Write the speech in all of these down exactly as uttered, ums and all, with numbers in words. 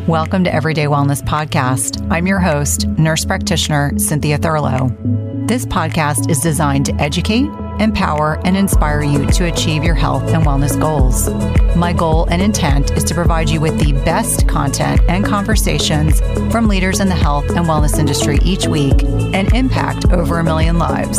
Welcome to Everyday Wellness Podcast. I'm your host, nurse practitioner Cynthia Thurlow. This podcast is designed to educate, empower, and inspire you to achieve your health and wellness goals. My goal and intent is to provide you with the best content and conversations from leaders in the health and wellness industry each week and impact over a million lives.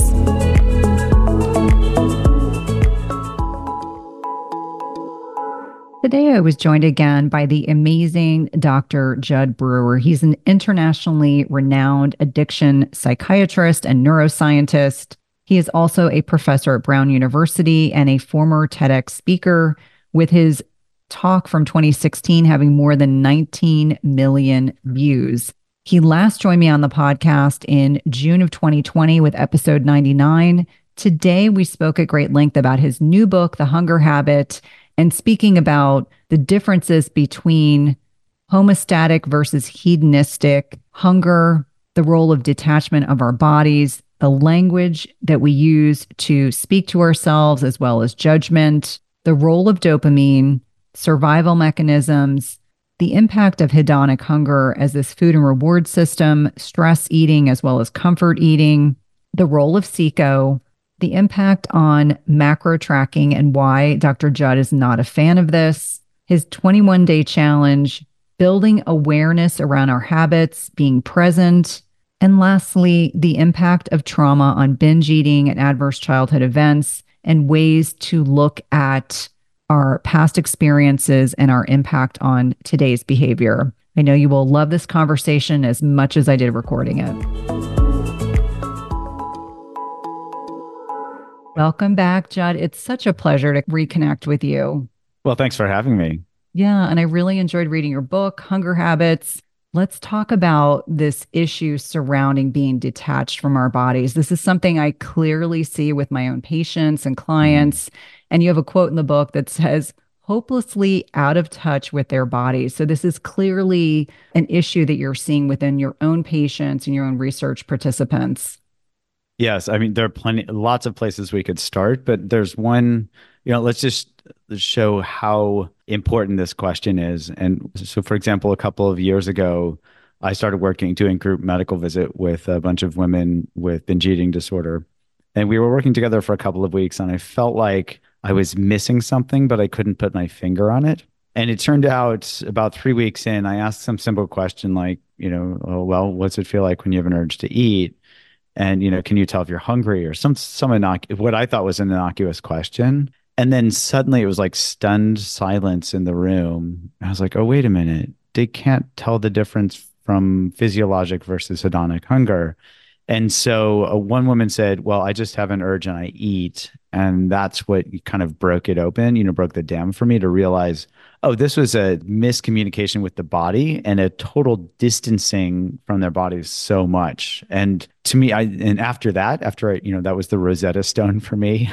Today, I was joined again by the amazing Doctor Jud Brewer. He's an internationally renowned addiction psychiatrist and neuroscientist. He is also a professor at Brown University and a former TEDx speaker, with his talk from twenty sixteen having more than nineteen million views. He last joined me on the podcast in June of twenty twenty with episode ninety-nine. Today, we spoke at great length about his new book, The Hunger Habit, and speaking about the differences between homeostatic versus hedonistic hunger, the role of detachment of our bodies, the language that we use to speak to ourselves, as well as judgment, the role of dopamine, survival mechanisms, the impact of hedonic hunger as this food and reward system, stress eating, as well as comfort eating, the role of SICO, the impact on macro tracking and why Doctor Jud is not a fan of this, his twenty-one day challenge, building awareness around our habits, being present, and lastly, the impact of trauma on binge eating and adverse childhood events and ways to look at our past experiences and our impact on today's behavior. I know you will love this conversation as much as I did recording it. Welcome back, Jud. It's such a pleasure to reconnect with you. Well, thanks for having me. Yeah, and I really enjoyed reading your book, Hunger Habits. Let's talk about this issue surrounding being detached from our bodies. This is something I clearly see with my own patients and clients. Mm-hmm. And you have a quote in the book that says, hopelessly out of touch with their bodies. So this is clearly an issue that you're seeing within your own patients and your own research participants. Yes, I mean, there are plenty, lots of places we could start, but there's one, you know, let's just show how important this question is. And so, for example, a couple of years ago, I started working, doing group medical visit with a bunch of women with binge eating disorder. And we were working together for a couple of weeks, and I felt like I was missing something, but I couldn't put my finger on it. And it turned out about three weeks in, I asked some simple question like, you know, oh, well, what's it feel like when you have an urge to eat? And, you know, can you tell if you're hungry, or some, some innoc- what I thought was an innocuous question. And then suddenly it was like stunned silence in the room. I was like, oh, wait a minute. They can't tell the difference from physiologic versus hedonic hunger. And so uh, one woman said, well, I just have an urge and I eat. And that's what kind of broke it open, you know, broke the dam for me to realize, oh, this was a miscommunication with the body and a total distancing from their bodies so much. And to me, I, and after that, after I, you know, that was the Rosetta Stone for me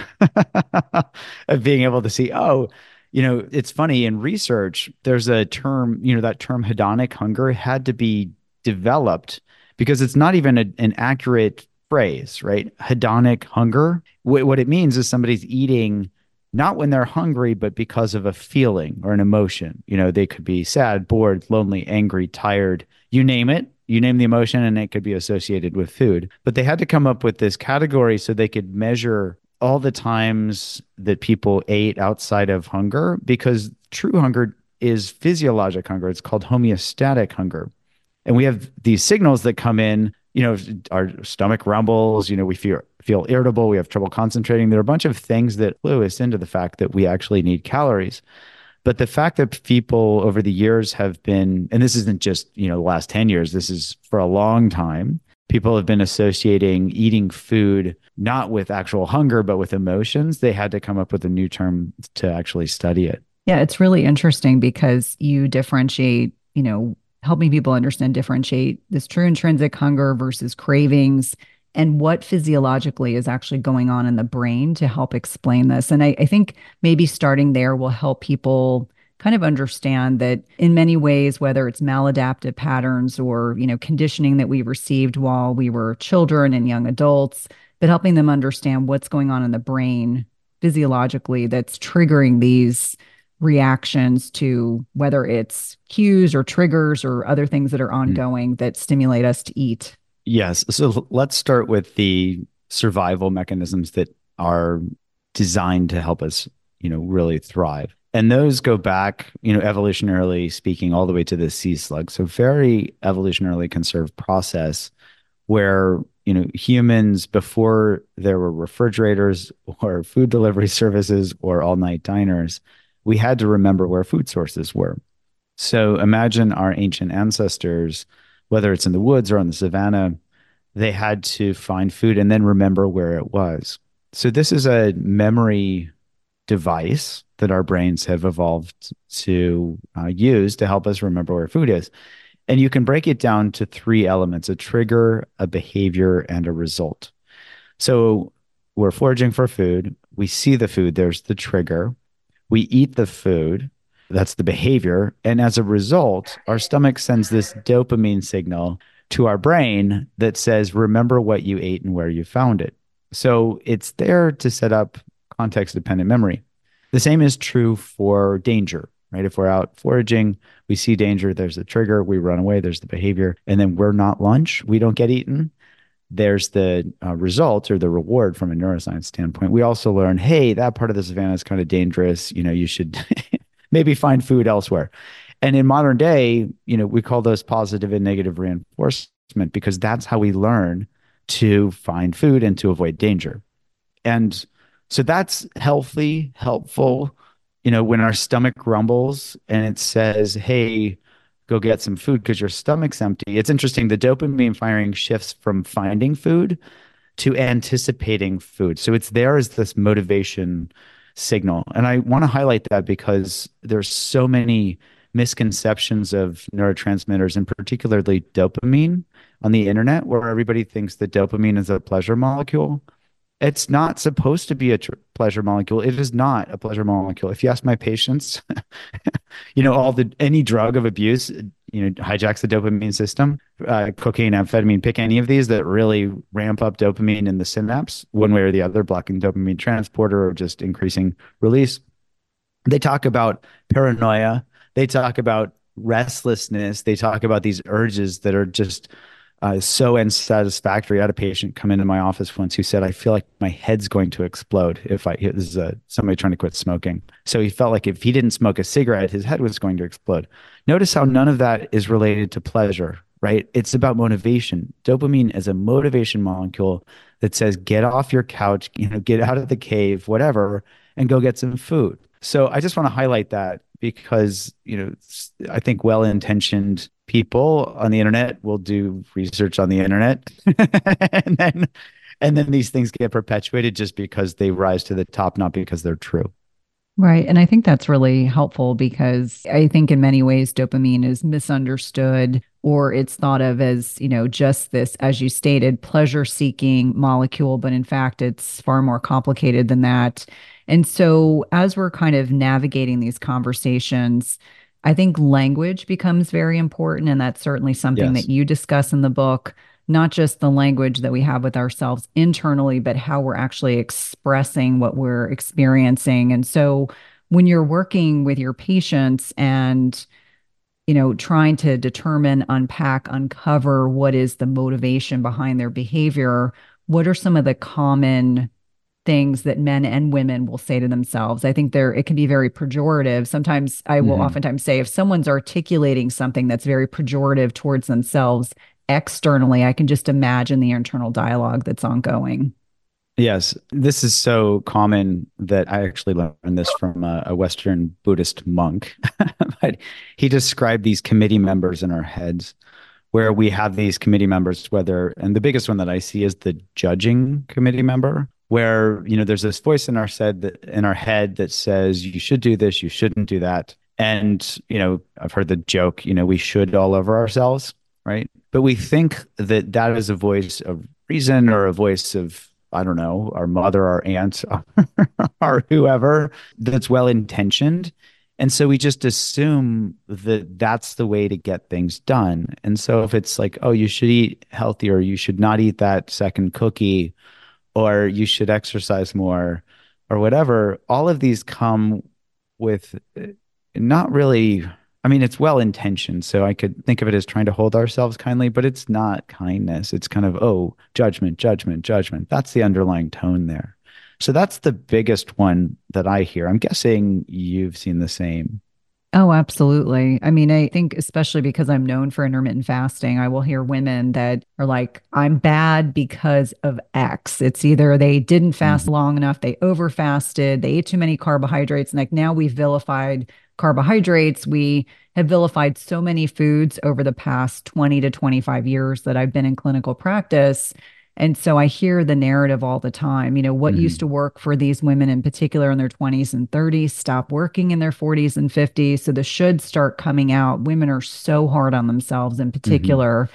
of being able to see, oh, you know, it's funny in research, there's a term, you know, that term hedonic hunger had to be developed because it's not even a, an accurate phrase, right? Hedonic hunger. Wh- what it means is somebody's eating not when they're hungry, but because of a feeling or an emotion. You know, they could be sad, bored, lonely, angry, tired, you name it. You name the emotion and it could be associated with food. But they had to come up with this category so they could measure all the times that people ate outside of hunger, because true hunger is physiologic hunger. It's called homeostatic hunger. And we have these signals that come in, you know, our stomach rumbles, you know, we feel feel irritable, we have trouble concentrating. There are a bunch of things that clue us into the fact that we actually need calories. But the fact that people over the years have been, and this isn't just, you know, the last ten years, this is for a long time, people have been associating eating food not with actual hunger, but with emotions. They had to come up with a new term to actually study it. Yeah, it's really interesting because you differentiate, you know, helping people understand, differentiate this true intrinsic hunger versus cravings and what physiologically is actually going on in the brain to help explain this. And I, I think maybe starting there will help people kind of understand that in many ways, whether it's maladaptive patterns or, you know, conditioning that we received while we were children and young adults, but helping them understand what's going on in the brain physiologically that's triggering these reactions to whether it's cues or triggers or other things that are Mm. ongoing that stimulate us to eat. Yes. So let's start with the survival mechanisms that are designed to help us, you know, really thrive. And those go back, you know, evolutionarily speaking, all the way to the sea slug. So very evolutionarily conserved process where, you know, humans, before there were refrigerators or food delivery services or all-night diners, we had to remember where food sources were. So imagine our ancient ancestors, whether it's in the woods or on the savannah, they had to find food and then remember where it was. So this is a memory device that our brains have evolved to uh, use to help us remember where food is. And you can break it down to three elements: a trigger, a behavior, and a result. So we're foraging for food. We see the food, there's the trigger. We eat the food, that's the behavior. And as a result, our stomach sends this dopamine signal to our brain that says, remember what you ate and where you found it. So it's there to set up context dependent memory. The same is true for danger, right? If we're out foraging, we see danger, there's the trigger, we run away, there's the behavior, and then we're not lunch, we don't get eaten. There's the uh, result or the reward from a neuroscience standpoint. We also learn, hey, that part of the savannah is kind of dangerous. You know, you should maybe find food elsewhere. And in modern day, you know, we call those positive and negative reinforcement because that's how we learn to find food and to avoid danger. And so that's healthy, helpful. You know, when our stomach rumbles and it says, hey, go get some food because your stomach's empty. It's interesting. The dopamine firing shifts from finding food to anticipating food. So it's there as this motivation signal. And I want to highlight that because there's so many misconceptions of neurotransmitters and particularly dopamine on the internet where everybody thinks that dopamine is a pleasure molecule. It's not supposed to be a tr- pleasure molecule. It is not a pleasure molecule. If you ask my patients, you know, all the any drug of abuse, you know, hijacks the dopamine system. Uh, cocaine, amphetamine, pick any of these that really ramp up dopamine in the synapse, one way or the other, blocking dopamine transporter or just increasing release. They talk about paranoia. They talk about restlessness. They talk about these urges that are just uh, so unsatisfactory. I had a patient come into my office once who said, I feel like my head's going to explode if I, this is a, somebody trying to quit smoking. So he felt like if he didn't smoke a cigarette, his head was going to explode. Notice how none of that is related to pleasure, right? It's about motivation. Dopamine is a motivation molecule that says, get off your couch, you know, get out of the cave, whatever, and go get some food. So I just want to highlight that because, you know, I think well-intentioned people on the internet will do research on the internet and then and then these things get perpetuated just because they rise to the top, not because they're true. Right. And I think that's really helpful because I think in many ways dopamine is misunderstood or it's thought of as, you know, just this, as you stated, pleasure seeking molecule. But in fact, it's far more complicated than that. And so as we're kind of navigating these conversations, I think language becomes very important. And that's certainly something that Yes. you discuss in the book, not just the language that we have with ourselves internally, but how we're actually expressing what we're experiencing. And so when you're working with your patients and, you know, trying to determine, unpack, uncover what is the motivation behind their behavior, what are some of the common things that men and women will say to themselves? I think there it can be very pejorative. Sometimes I will Mhm. oftentimes say if someone's articulating something that's very pejorative towards themselves externally, I can just imagine the internal dialogue that's ongoing. Yes, this is so common that I actually learned this from a, a Western Buddhist monk. But he described these committee members in our heads where we have these committee members, whether, and the biggest one that I see is the judging committee member, where, you know, there's this voice in our said that in our head that says, you should do this, you shouldn't do that. And, you know, I've heard the joke, you know, we should all over ourselves, right? But we think that that is a voice of reason or a voice of, I don't know, our mother, our aunt, or whoever that's well intentioned. And so we just assume that that's the way to get things done. And so if it's like, oh, you should eat healthy or you should not eat that second cookie or you should exercise more or whatever, all of these come with uh, not really, I mean, it's well intentioned. So I could think of it as trying to hold ourselves kindly, but it's not kindness. It's kind of, oh, judgment, judgment, judgment. That's the underlying tone there. So that's the biggest one that I hear. I'm guessing you've seen the same. Oh, absolutely. I mean, I think especially because I'm known for intermittent fasting, I will hear women that are like, I'm bad because of X. It's either they didn't fast Mhm. long enough, they over fasted, they ate too many carbohydrates. And like now we've vilified carbohydrates. We have vilified so many foods over the past twenty to twenty-five years that I've been in clinical practice. And so I hear the narrative all the time. You know, what used Mhm. to work for these women in particular in their twenties and thirties, stop working in their forties and fifties. So the should start coming out. Women are so hard on themselves in Mhm. particular.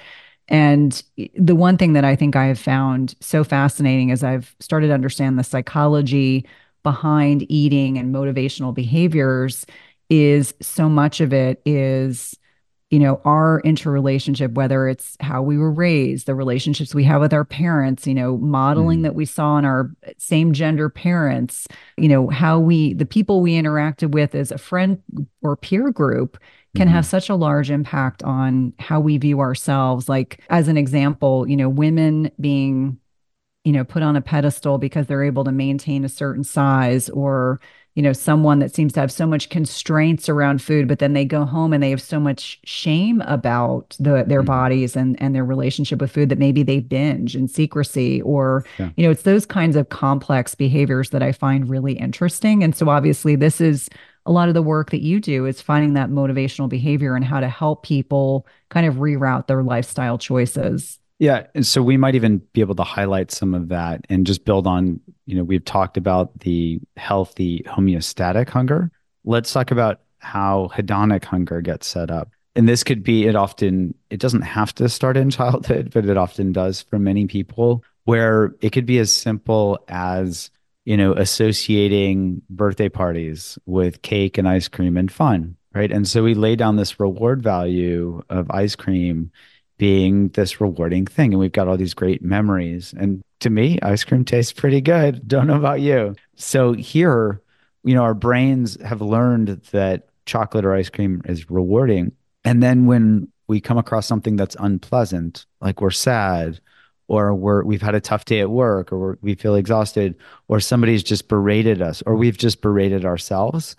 And the one thing that I think I have found so fascinating is I've started to understand the psychology behind eating and motivational behaviors is so much of it is you know, our interrelationship, whether it's how we were raised, the relationships we have with our parents, you know, modeling Mhm. that we saw in our same gender parents, you know, how we, the people we interacted with as a friend or peer group can have Mhm. such a large impact on how we view ourselves. Like, as an example, you know, women being you know, put on a pedestal because they're able to maintain a certain size or, you know, someone that seems to have so much constraints around food, but then they go home and they have so much shame about the, their Mhm. bodies and, and their relationship with food that maybe they binge in secrecy or, Yeah. you know, it's those kinds of complex behaviors that I find really interesting. And so obviously this is a lot of the work that you do is finding that motivational behavior and how to help people kind of reroute their lifestyle choices. Yeah, and so we might even be able to highlight some of that and just build on, you know, we've talked about the healthy homeostatic hunger. Let's talk about how hedonic hunger gets set up. And this could be, it often, it doesn't have to start in childhood, but it often does for many people, where it could be as simple as, you know, associating birthday parties with cake and ice cream and fun, right? And so we lay down this reward value of ice cream being this rewarding thing. And we've got all these great memories. And to me, ice cream tastes pretty good. Don't know about you. So here, you know, our brains have learned that chocolate or ice cream is rewarding. And then when we come across something that's unpleasant, like we're sad, or we're we've had a tough day at work, or we're, we feel exhausted, or somebody's just berated us, or we've just berated ourselves,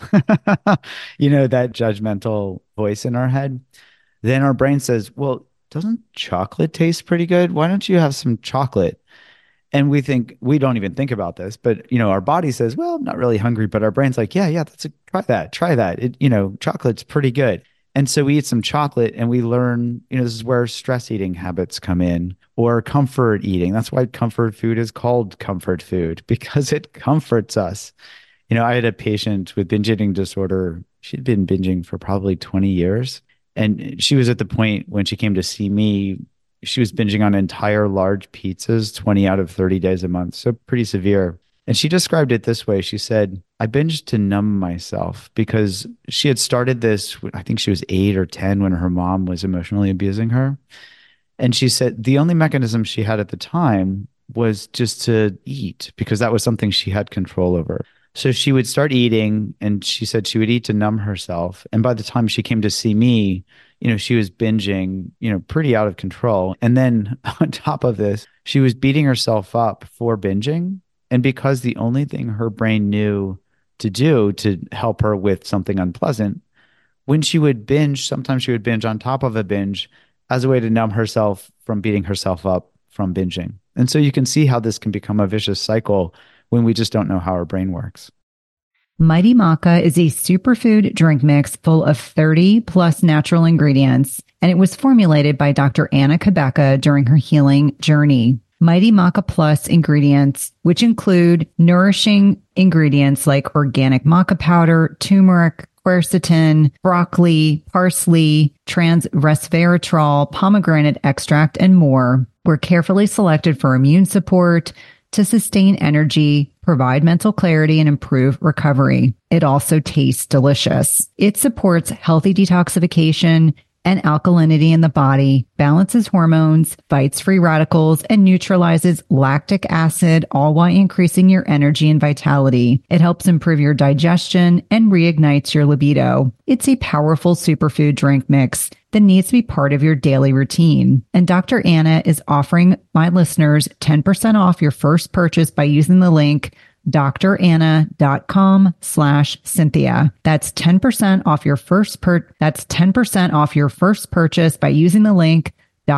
you know, that judgmental voice in our head, then our brain says, well, doesn't chocolate taste pretty good? Why don't you have some chocolate? And we think, we don't even think about this, but you know, our body says, well, I'm not really hungry, but our brain's like, yeah, yeah, that's a, try that, try that. It, you know, chocolate's pretty good. And so we eat some chocolate and we learn, you know, this is where stress eating habits come in or comfort eating. That's why comfort food is called comfort food because it comforts us. You know, I had a patient with binge eating disorder. She'd been binging for probably twenty years. And she was at the point when she came to see me, she was binging on entire large pizzas, twenty out of thirty days a month. So pretty severe. And she described it this way. She said, I binged to numb myself because she had started this, I think she was eight or ten when her mom was emotionally abusing her. And she said the only mechanism she had at the time was just to eat because that was something she had control over. So she would start eating and she said she would eat to numb herself. And by the time she came to see me, you know, she was binging, you know, pretty out of control. And then on top of this, she was beating herself up for binging. And because the only thing her brain knew to do to help her with something unpleasant, when she would binge, sometimes she would binge on top of a binge as a way to numb herself from beating herself up from binging. And so you can see how this can become a vicious cycle when we just don't know how our brain works. Mighty Maca is a superfood drink mix full of thirty plus natural ingredients, and it was formulated by Doctor Anna Kabeka during her healing journey. Mighty Maca Plus ingredients, which include nourishing ingredients like organic maca powder, turmeric, quercetin, broccoli, parsley, trans resveratrol, pomegranate extract, and more, were carefully selected for immune support, to sustain energy, provide mental clarity, and improve recovery. It also tastes delicious. It supports healthy detoxification, and alkalinity in the body, balances hormones, fights free radicals, and neutralizes lactic acid, all while increasing your energy and vitality. It helps improve your digestion and reignites your libido. It's a powerful superfood drink mix that needs to be part of your daily routine. And Doctor Anna is offering my listeners ten percent off your first purchase by using the link dranna.com slash Cynthia. That's ten percent off your first per that's ten percent off your first purchase by using the link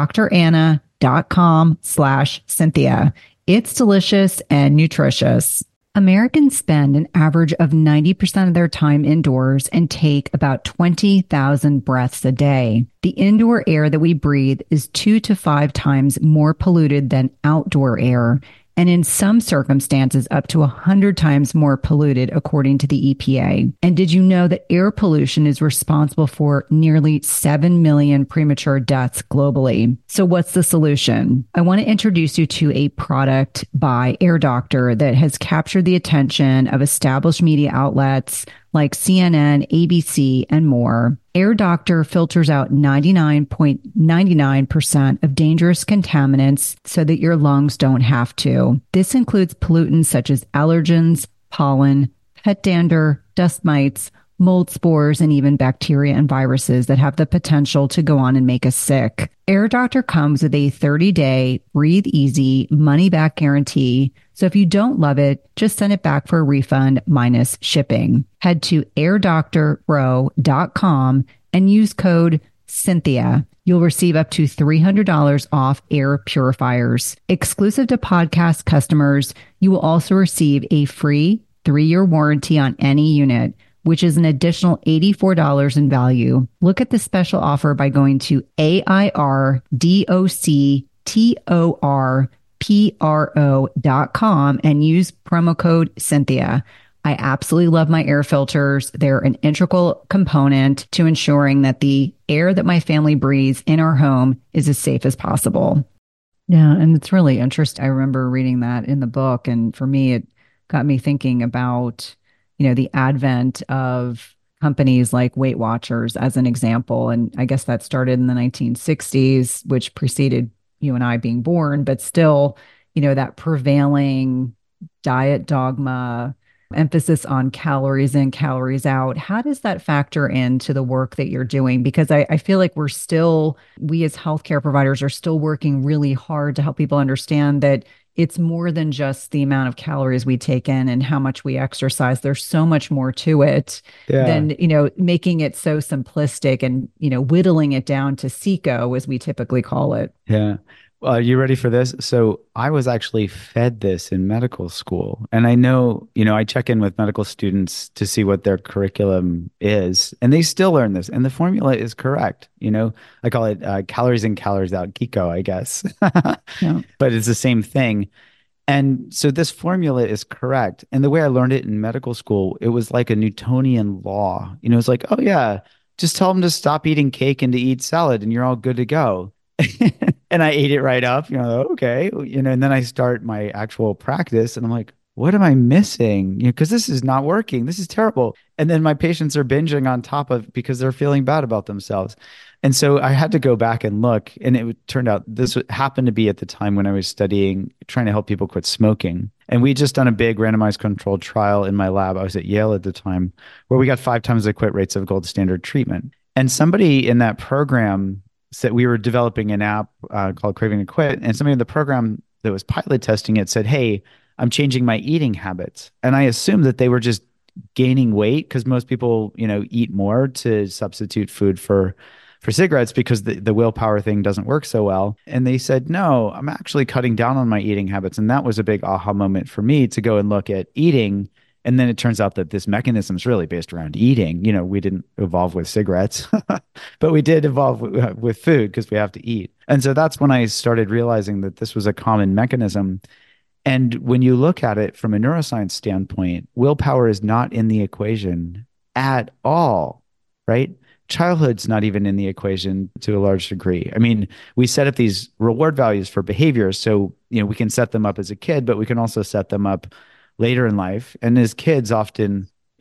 dranna.com slash Cynthia. It's delicious and nutritious. Americans spend an average of ninety percent of their time indoors and take about twenty thousand breaths a day. The indoor air that we breathe is two to five times more polluted than outdoor air, and in some circumstances up to one hundred times more polluted, according to the E P A. And did you know that air pollution is responsible for nearly seven million premature deaths globally? So what's the solution? I want to introduce you to a product by Air Doctor that has captured the attention of established media outlets like C N N, A B C, and more. Air Doctor filters out ninety-nine point nine nine percent of dangerous contaminants so that your lungs don't have to. This includes pollutants such as allergens, pollen, pet dander, dust mites, mold spores, and even bacteria and viruses that have the potential to go on and make us sick. Air Doctor comes with a thirty-day breathe easy money back guarantee. So if you don't love it, just send it back for a refund minus shipping. Head to air doctor pro dot com and use code Cynthia. You'll receive up to three hundred dollars off air purifiers. Exclusive to podcast customers, you will also receive a free three-year warranty on any unit, which is an additional eighty-four dollars in value. Look at the special offer by going to A I R D O C T O R P R O dot com and use promo code Cynthia. I absolutely love my air filters. They're an integral component to ensuring that the air that my family breathes in our home is as safe as possible. Yeah, and it's really interesting. I remember reading that in the book, and for me, it got me thinking about, you know, the advent of companies like Weight Watchers as an example. And I guess that started in the nineteen sixties, which preceded you and I being born, but still, you know, that prevailing diet dogma, emphasis on calories in, calories out. How does that factor into the work that you're doing? Because I, I feel like we're still, we as healthcare providers are still working really hard to help people understand that it's more than just the amount of calories we take in and how much we exercise. There's so much more to it Yeah. than, you know, making it so simplistic and, you know, whittling it down to SICO, as we typically call it. Yeah. Are you ready for this? So I was actually fed this in medical school. And I know, you know, I check in with medical students to see what their curriculum is, and they still learn this. And the formula is correct. You know, I call it uh, calories in, calories out, Kiko, I guess. Yeah. But it's the same thing. And so this formula is correct. And the way I learned it in medical school, it was like a Newtonian law. You know, it's like, oh, yeah, just tell them to stop eating cake and to eat salad, and you're all good to go. And I ate it right up, you know, okay, you know, and then I start my actual practice and I'm like, what am I missing? You know, because this is not working. This is terrible. And then my patients are binging on top of because they're feeling bad about themselves. And so I had to go back and look, and it turned out this happened to be at the time when I was studying, trying to help people quit smoking. And we just done a big randomized controlled trial in my lab. I was at Yale at the time, where we got five times the quit rates of gold standard treatment. And somebody in that program said, we were developing an app uh, called Craving to Quit, and somebody in the program that was pilot testing it said, hey, I'm changing my eating habits. And I assumed that they were just gaining weight, because most people, you know, eat more to substitute food for for cigarettes because the, the willpower thing doesn't work so well. And they said, no, I'm actually cutting down on my eating habits. And that was a big aha moment for me to go and look at eating. And then it turns out that this mechanism is really based around eating. You know, we didn't evolve with cigarettes, but we did evolve with, with food because we have to eat. And so that's when I started realizing that this was a common mechanism. And when you look at it from a neuroscience standpoint, willpower is not in the equation at all, right? Childhood's not even in the equation to a large degree. I mean, we set up these reward values for behaviors. So, you know, we can set them up as a kid, but we can also set them up later in life. And as kids, often,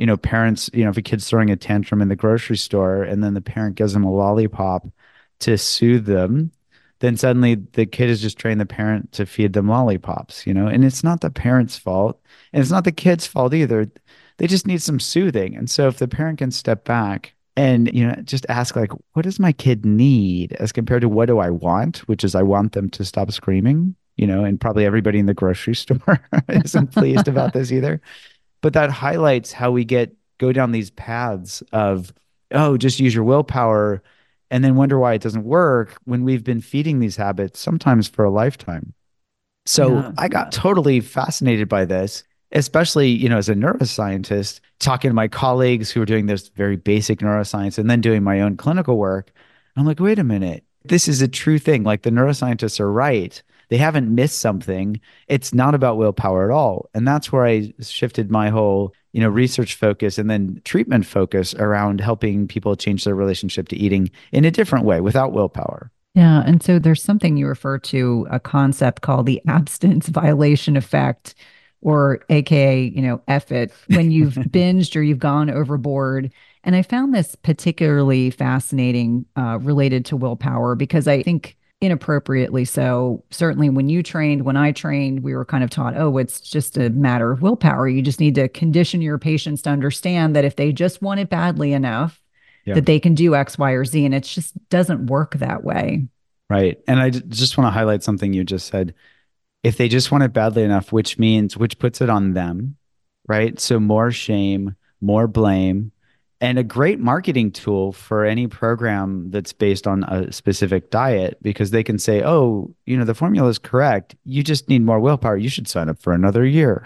you know, parents, you know, if a kid's throwing a tantrum in the grocery store and then the parent gives them a lollipop to soothe them, then suddenly the kid has just trained the parent to feed them lollipops, you know, and it's not the parent's fault and it's not the kid's fault either. They just need some soothing. And so if the parent can step back and, you know, just ask like, what does my kid need as compared to what do I want, which is I want them to stop screaming, you know, and probably everybody in the grocery store isn't pleased about this either. But that highlights how we get go down these paths of, oh, just use your willpower and then wonder why it doesn't work when we've been feeding these habits sometimes for a lifetime. So Yeah. I got totally fascinated by this, especially, you know, as a neuroscientist, talking to my colleagues who are doing this very basic neuroscience and then doing my own clinical work. I'm like, wait a minute, this is a true thing. Like the neuroscientists are right. They haven't missed something. It's not about willpower at all. And that's where I shifted my whole, you know, research focus and then treatment focus around helping people change their relationship to eating in a different way without willpower. Yeah. And so there's something you refer to, a concept called the abstinence violation effect, or A K A, you know, F it, when you've binged or you've gone overboard. And I found this particularly fascinating uh, related to willpower because I think inappropriately so. Certainly when you trained, when I trained, we were kind of taught, oh, it's just a matter of willpower. You just need to condition your patients to understand that if they just want it badly enough, Yeah. that they can do X, Y, or Z. And it just doesn't work that way. Right. And I j- just want to highlight something you just said. If they just want it badly enough, which means, which puts it on them, right? So more shame, more blame, and a great marketing tool for any program that's based on a specific diet, because they can say, oh, you know, the formula is correct. You just need more willpower. You should sign up for another year.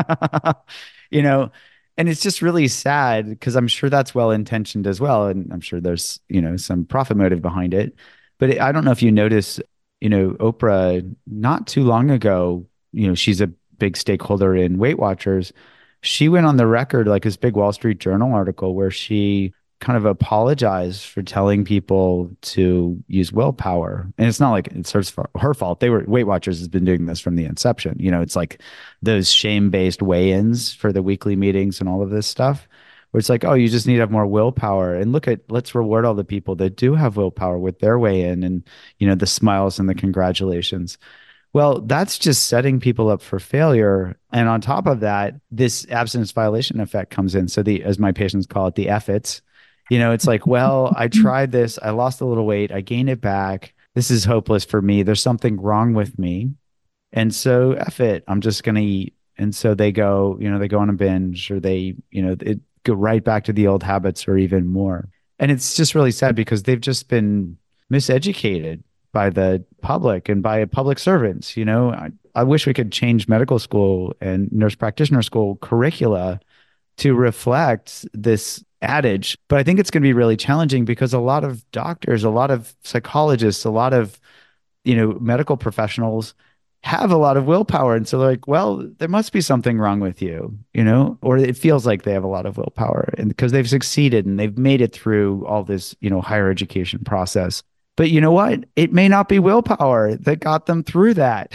You know, and it's just really sad because I'm sure that's well intentioned as well. And I'm sure there's, you know, some profit motive behind it. But it, I don't know if you notice, you know, Oprah not too long ago, you know, she's a big stakeholder in Weight Watchers. She went on the record, like this big Wall Street Journal article, where she kind of apologized for telling people to use willpower. And it's not like it's her, her fault. They were Weight Watchers has been doing this from the inception. You know, it's like those shame-based weigh-ins for the weekly meetings and all of this stuff, where it's like, oh, you just need to have more willpower. And look at, let's reward all the people that do have willpower with their weigh-in and, you know, the smiles and the congratulations. Well, that's just setting people up for failure. And on top of that, this abstinence violation effect comes in. So the, as my patients call it, the F it's, you know, it's like, well, I tried this, I lost a little weight, I gained it back. This is hopeless for me. There's something wrong with me. And so F it, I'm just going to eat. And so they go, you know, they go on a binge, or they, you know, it go right back to the old habits or even more. And it's just really sad because they've just been miseducated by the public and by public servants. You know, I, I wish we could change medical school and nurse practitioner school curricula to reflect this adage. But I think it's going to be really challenging because a lot of doctors, a lot of psychologists, a lot of, you know, medical professionals have a lot of willpower. And so they're like, well, there must be something wrong with you, you know, or it feels like they have a lot of willpower, and because they've succeeded and they've made it through all this, you know, higher education process. But you know what? It may not be willpower that got them through that.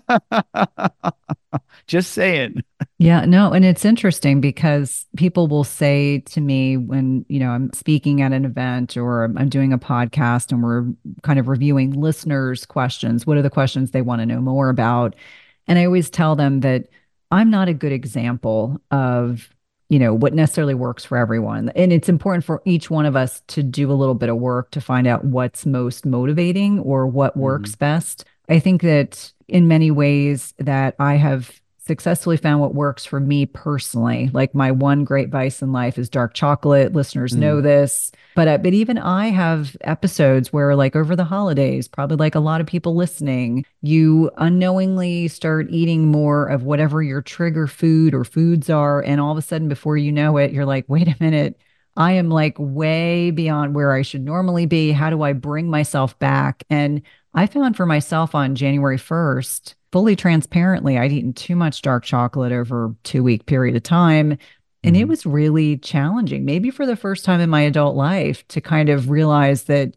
Just saying. Yeah, no, and it's interesting because people will say to me when, you know, I'm speaking at an event or I'm I'm doing a podcast and we're kind of reviewing listeners' questions, what are the questions they want to know more about? And I always tell them that I'm not a good example of, you know, what necessarily works for everyone. And it's important for each one of us to do a little bit of work to find out what's most motivating or what Mm-hmm. works best. I think that in many ways that I have successfully found what works for me personally. Like my one great vice in life is dark chocolate. Listeners know this, but uh, but even I have episodes where, like over the holidays, probably like a lot of people listening, you unknowingly start eating more of whatever your trigger food or foods are, and all of a sudden, before you know it, you're like, wait a minute. I am like way beyond where I should normally be. How do I bring myself back? And I found for myself on January first, fully transparently, I'd eaten too much dark chocolate over a two week period of time. And it Mm-hmm. was really challenging, maybe for the first time in my adult life, to kind of realize that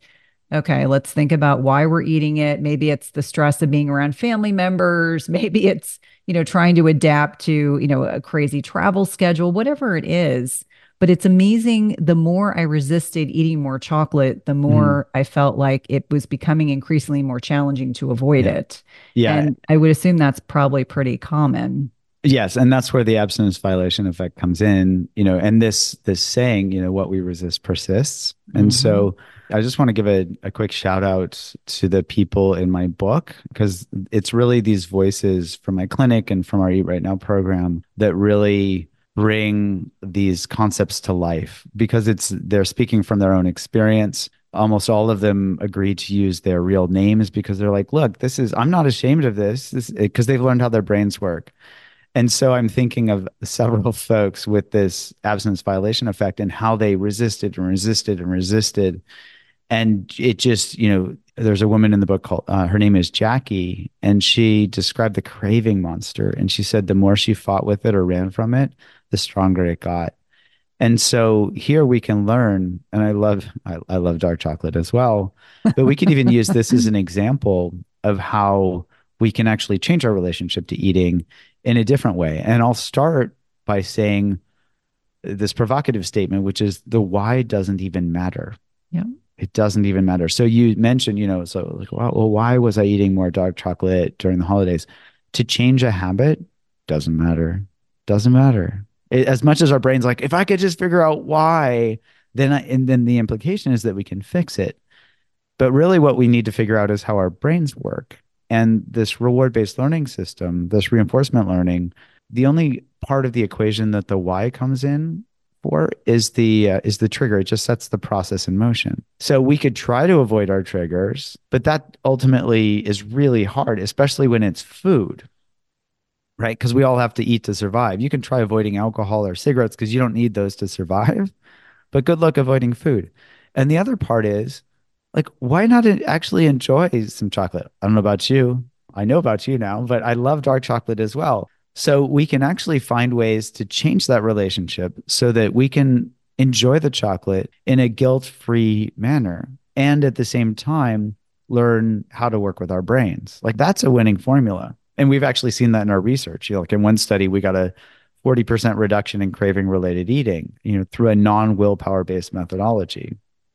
Okay, let's think about why we're eating it. Maybe it's the stress of being around family members. Maybe it's, you know, trying to adapt to, you know, a crazy travel schedule, whatever it is. But it's amazing. The more I resisted eating more chocolate, the Mhm. more I felt like it was becoming increasingly more challenging to avoid Yeah. it. Yeah. And I would assume that's probably pretty common. Yes, and that's where the abstinence violation effect comes in, you know, and this this saying, you know, what we resist persists. And Hmm. so I just want to give a, a quick shout out to the people in my book because it's really these voices from my clinic and from our Eat Right Now program that really bring these concepts to life because it's they're speaking from their own experience. Almost all of them agree to use their real names because they're like, look, this is I'm not ashamed of this, this because they've learned how their brains work. And so I'm thinking of several folks with this abstinence violation effect and how they resisted and resisted and resisted. And it just, you know, there's a woman in the book called, uh, her name is Jackie, and she described the craving monster. And she said the more she fought with it or ran from it, the stronger it got. And so here we can learn, and I love, I, I love dark chocolate as well, but we could even use this as an example of how we can actually change our relationship to eating in a different way. And I'll start by saying this provocative statement, which is the why doesn't even matter. Yeah. It doesn't even matter. So you mentioned, you know, so like, well, well, why was I eating more dark chocolate during the holidays? To change a habit doesn't matter. Doesn't matter. It, as much as our brain's like, if I could just figure out why, then I, and then the implication is that we can fix it. But really, what we need to figure out is how our brains work. And this reward based learning system, this reinforcement learning, the only part of the equation that the why comes in for is the uh, is the trigger. It just sets the process in motion. So we could try to avoid our triggers, but that ultimately is really hard, especially when it's food, right? Because we all have to eat to survive. You can try avoiding alcohol or cigarettes because you don't need those to survive, but good luck avoiding food. And the other part is like, why not actually enjoy some chocolate? I don't know about you. I know about you now, but I love dark chocolate as well. So we can actually find ways to change that relationship so that we can enjoy the chocolate in a guilt-free manner and at the same time learn how to work with our brains. Like that's a winning formula. And we've actually seen that in our research. You know, like in one study, we got a forty percent reduction in craving related eating, you know, through a non-willpower based methodology.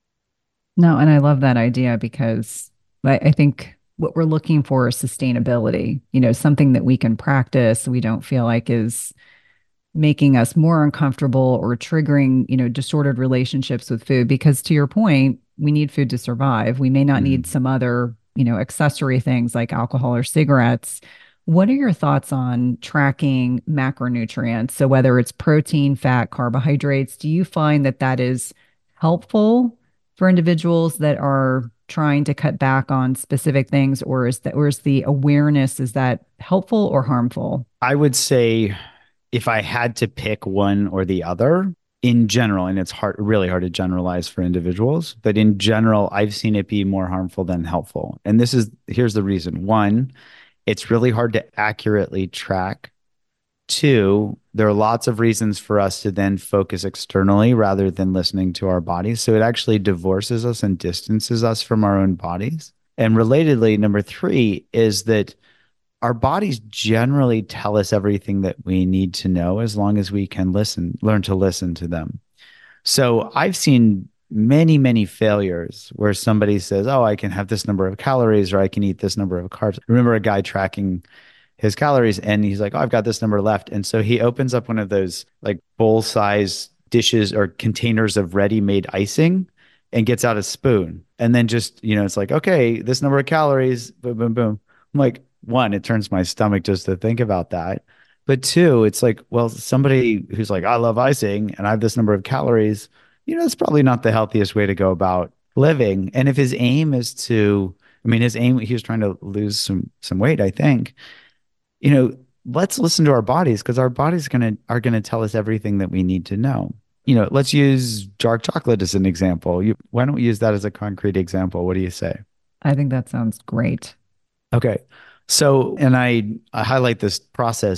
No, and I love that idea because I, I think what we're looking for is sustainability, you know, something that we can practice, we don't feel like is making us more uncomfortable or triggering, you know, distorted relationships with food. Because to your point, we need food to survive. We may not need Mm. some other, you know, accessory things like alcohol or cigarettes. What are your thoughts on tracking macronutrients? So whether it's protein, fat, carbohydrates, do you find that that is helpful for individuals that are trying to cut back on specific things, or is that, or is the awareness, is that helpful or harmful? I would say if I had to pick one or the other in general, and it's hard, really hard to generalize for individuals, but in general, I've seen it be more harmful than helpful. And this is, here's the reason. One, it's really hard to accurately track. Two, there are lots of reasons for us to then focus externally rather than listening to our bodies. So it actually divorces us and distances us from our own bodies. And relatedly, number three is that our bodies generally tell us everything that we need to know as long as we can listen, learn to listen to them. So I've seen many, many failures where somebody says, oh, I can have this number of calories or I can eat this number of carbs. I remember a guy tracking his calories and he's like, oh, I've got this number left. And so he opens up one of those like bowl size dishes or containers of ready made icing and gets out a spoon. And then just, you know, it's like, okay, this number of calories, boom, boom, boom. I'm like, one, it turns my stomach just to think about that. But two, it's like, well, somebody who's like, I love icing and I have this number of calories, you know, it's probably not the healthiest way to go about living. And if his aim is to, I mean, his aim, he was trying to lose some some weight, I think, you know, let's listen to our bodies because our bodies gonna are gonna tell us everything that we need to know. You know, let's use dark chocolate as an example. You, why don't we use that as a concrete example? What do you say? I think that sounds great. Okay. So, and I, I highlight this process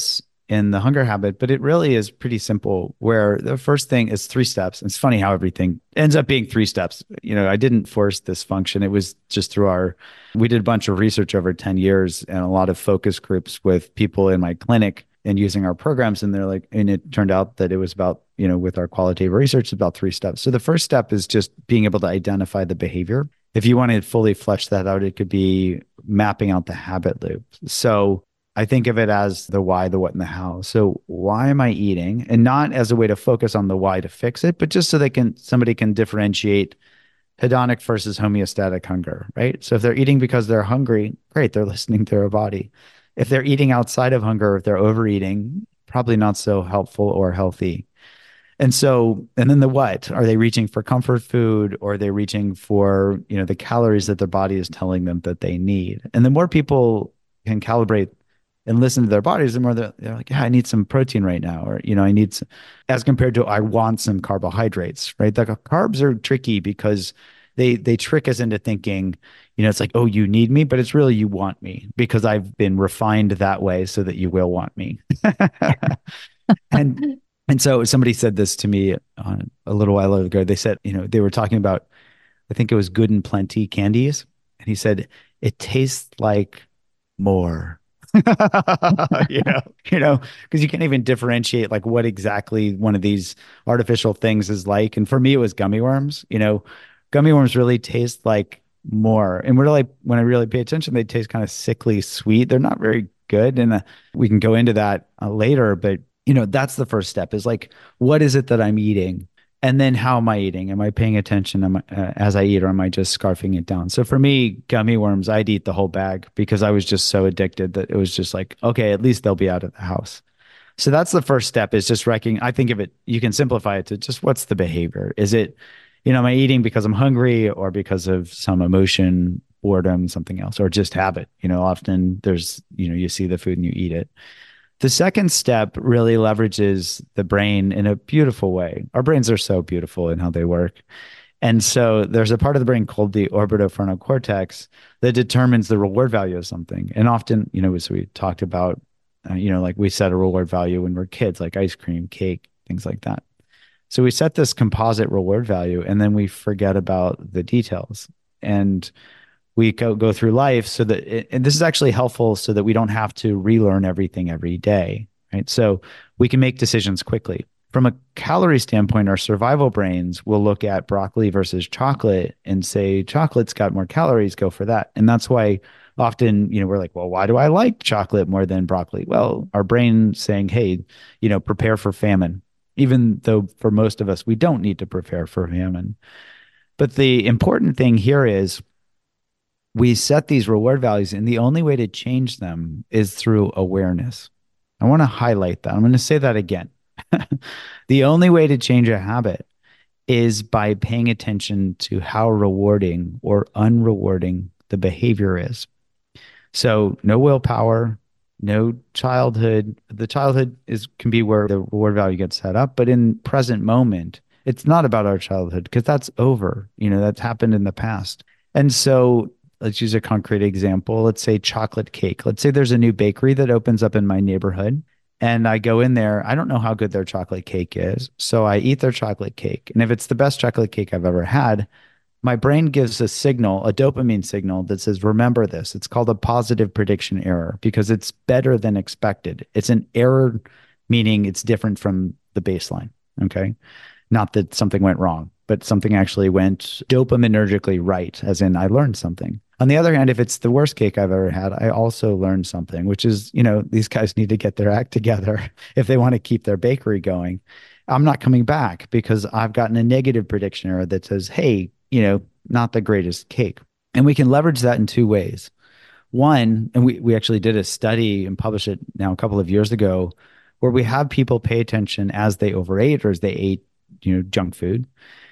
in the hunger habit, but it really is pretty simple. Where the first thing is three steps. It's funny how everything ends up being three steps. You know, I didn't force this function. It was just through our, we did a bunch of research over ten years and a lot of focus groups with people in my clinic and using our programs. And they're like, and it turned out that it was about, you know, with our qualitative research, about three steps. So the first step is just being able to identify the behavior. If you want to fully flesh that out, it could be mapping out the habit loop. So I think of it as the why, the what, and the how. So why am I eating? And not as a way to focus on the why to fix it, but just so they can, somebody can differentiate hedonic versus homeostatic hunger, right? So if they're eating because they're hungry, great, they're listening to their body. If they're eating outside of hunger, if they're overeating, probably not so helpful or healthy. And so, and then the what, are they reaching for comfort food, or are they reaching for, you know, the calories that their body is telling them that they need? And the more people can calibrate and listen to their bodies, the more they're, they're like, yeah, I need some protein right now. Or, you know, I need, some, as compared to, I want some carbohydrates, right? The carbs are tricky because they, they trick us into thinking, you know, it's like, oh, you need me, but it's really, you want me because I've been refined that way so that you will want me. and, and so somebody said this to me uh, a little while ago. They said, you know, they were talking about, I think it was Good and Plenty candies. And he said, it tastes like more. you know, you know, because you can't even differentiate like what exactly one of these artificial things is like. And for me, it was gummy worms. You know, gummy worms really taste like more. And we're like, when I really pay attention, they taste kind of sickly sweet. They're not very good. And uh, we can go into that uh, later. But, you know, that's the first step is like, what is it that I'm eating? And then how am I eating? Am I paying attention am I, uh, as I eat, or am I just scarfing it down? So for me, gummy worms, I'd eat the whole bag because I was just so addicted that it was just like, okay, at least they'll be out of the house. So that's the first step is just wrecking. I think of it, you can simplify it to just what's the behavior? Is it, you know, am I eating because I'm hungry or because of some emotion, boredom, something else, or just habit? You know, often there's, you know, you see the food and you eat it. The second step really leverages the brain in a beautiful way. Our brains are so beautiful in how they work. And so there's a part of the brain called the orbitofrontal cortex that determines the reward value of something. And often, you know, as we talked about, uh, you know, like we set a reward value when we're kids, like ice cream, cake, things like that. So we set this composite reward value and then we forget about the details. And we go, go through life so that, it, and this is actually helpful so that we don't have to relearn everything every day, right? So we can make decisions quickly. From a calorie standpoint, our survival brains will look at broccoli versus chocolate and say, chocolate's got more calories, go for that. And that's why often, you know, we're like, well, why do I like chocolate more than broccoli? Well, our brain saying, hey, you know, prepare for famine, even though for most of us, we don't need to prepare for famine. But the important thing here is, we set these reward values, and the only way to change them is through awareness. I want to highlight that. I'm going to say that again. The only way to change a habit is by paying attention to how rewarding or unrewarding the behavior is. So no willpower, no childhood. The childhood is can be where the reward value gets set up, but in present moment, it's not about our childhood because that's over. You know, that's happened in the past. And so let's use a concrete example. Let's say chocolate cake. Let's say there's a new bakery that opens up in my neighborhood and I go in there. I don't know how good their chocolate cake is. So I eat their chocolate cake. And if it's the best chocolate cake I've ever had, my brain gives a signal, a dopamine signal that says, remember this. It's called a positive prediction error because it's better than expected. It's an error, meaning it's different from the baseline. Okay. Not that something went wrong, but something actually went dopaminergically right, as in I learned something. On the other hand, if it's the worst cake I've ever had, I also learned something, which is, you know, these guys need to get their act together if they want to keep their bakery going. I'm not coming back because I've gotten a negative prediction error that says, hey, you know, not the greatest cake. And we can leverage that in two ways. One, and we, we actually did a study and published it now a couple of years ago, where we have people pay attention as they overate or as they ate, you know, junk food.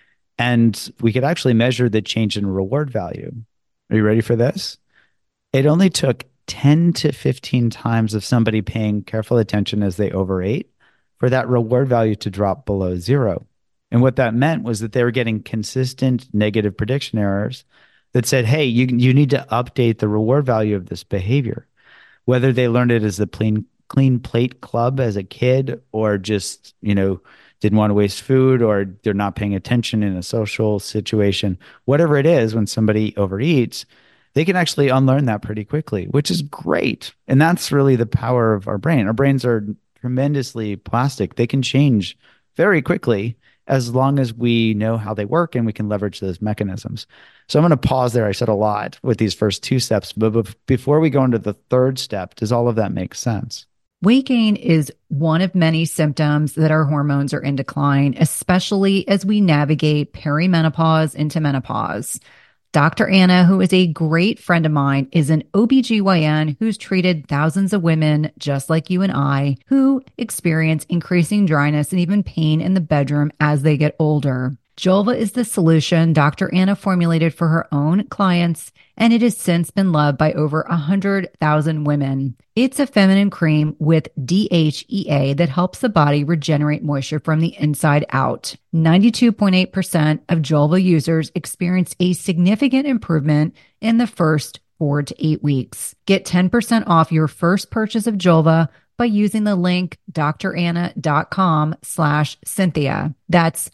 And we could actually measure the change in reward value. Are you ready for this? It only took ten to fifteen times of somebody paying careful attention as they overate for that reward value to drop below zero. And what that meant was that they were getting consistent negative prediction errors that said, hey, you, you need to update the reward value of this behavior. Whether they learned it as a clean, clean plate club as a kid, or just, you know, didn't want to waste food, or they're not paying attention in a social situation, whatever it is, when somebody overeats, they can actually unlearn that pretty quickly, which is great. And that's really the power of our brain. Our brains are tremendously plastic. They can change very quickly as long as we know how they work and we can leverage those mechanisms. So I'm going to pause there. I said a lot with these first two steps, but bef- before we go into the third step, does all of that make sense? Weight gain is one of many symptoms that our hormones are in decline, especially as we navigate perimenopause into menopause. Doctor Anna, who is a great friend of mine, is an O B G Y N who's treated thousands of women just like you and I who experience increasing dryness and even pain in the bedroom as they get older. Julva is the solution Doctor Anna formulated for her own clients, and it has since been loved by over one hundred thousand women. It's a feminine cream with D H E A that helps the body regenerate moisture from the inside out. ninety-two point eight percent of Julva users experienced a significant improvement in the first four to eight weeks. Get ten percent off your first purchase of Julva by using the link dranna.com slash Cynthia. That's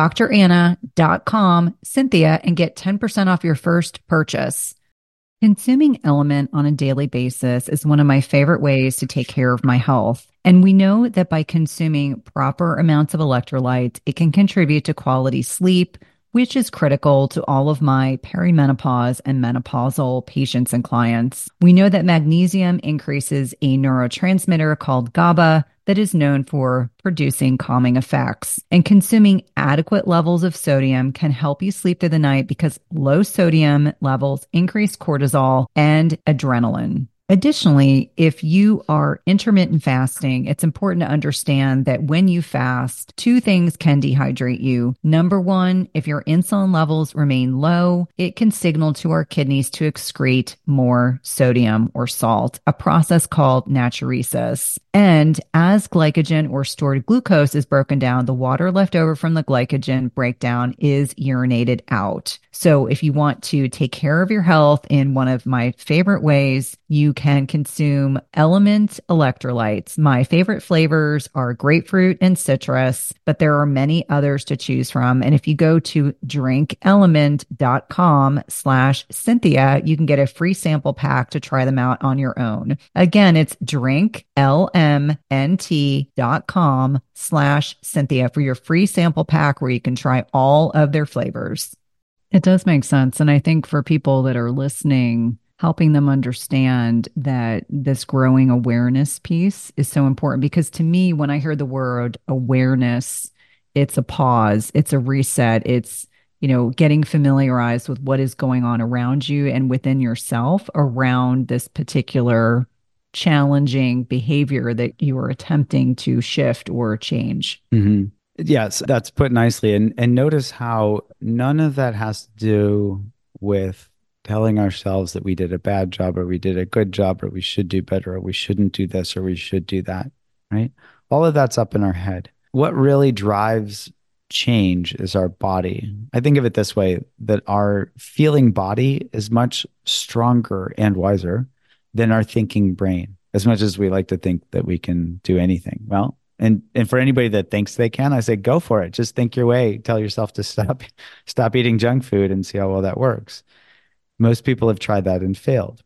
dranna.com, Cynthia, and get ten percent off your first purchase. Consuming Element on a daily basis is one of my favorite ways to take care of my health. And we know that by consuming proper amounts of electrolytes, it can contribute to quality sleep, which is critical to all of my perimenopause and menopausal patients and clients. We know that magnesium increases a neurotransmitter called GABA that is known for producing calming effects. And consuming adequate levels of sodium can help you sleep through the night because low sodium levels increase cortisol and adrenaline. Additionally, if you are intermittent fasting, it's important to understand that when you fast, two things can dehydrate you. Number one, if your insulin levels remain low, it can signal to our kidneys to excrete more sodium or salt, a process called natriuresis. And as glycogen or stored glucose is broken down, the water left over from the glycogen breakdown is urinated out. So if you want to take care of your health in one of my favorite ways, you can consume Element electrolytes. My favorite flavors are grapefruit and citrus, but there are many others to choose from. And if you go to drinkelement.com slash Cynthia, you can get a free sample pack to try them out on your own. Again, it's drinklmnt.com slash Cynthia for your free sample pack where you can try all of their flavors. It does make sense. And I think for people that are listening, helping them understand that this growing awareness piece is so important, because to me, when I hear the word awareness, it's a pause, it's a reset, it's, you know, getting familiarized with what is going on around you and within yourself around this particular challenging behavior that you are attempting to shift or change. Mm-hmm. Yes, that's put nicely. And and notice how none of that has to do with telling ourselves that we did a bad job or we did a good job or we should do better or we shouldn't do this or we should do that, right? All of that's up in our head. What really drives change is our body. I think of it this way, that our feeling body is much stronger and wiser than our thinking brain, as much as we like to think that we can do anything. Well, And and for anybody that thinks they can, I say, go for it. Just think your way. Tell yourself to stop, stop eating junk food and see how well that works. Most people have tried that and failed.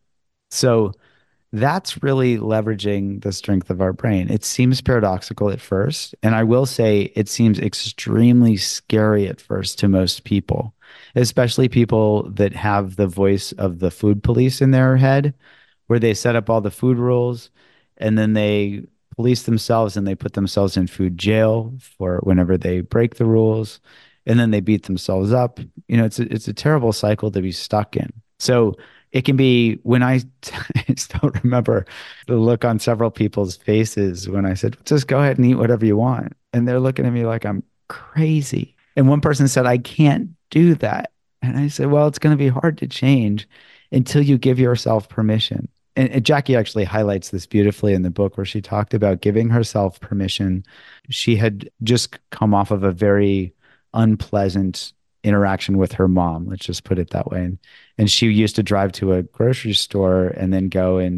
So that's really leveraging the strength of our brain. It seems paradoxical at first. And I will say it seems extremely scary at first to most people, especially people that have the voice of the food police in their head, where they set up all the food rules and then they police themselves and they put themselves in food jail for whenever they break the rules, and then they beat themselves up. You know, it's a, it's a terrible cycle to be stuck in. So it can be, when I, I still remember the look on several people's faces when I said, just go ahead and eat whatever you want. And they're looking at me like I'm crazy. And one person said, I can't do that. And I said, well, it's going to be hard to change until you give yourself permission. And, and Jackie actually highlights this beautifully in the book, where she talked about giving herself permission. She had just come off of a very unpleasant interaction with her mom, let's just put it that way. And, and she used to drive to a grocery store and then go and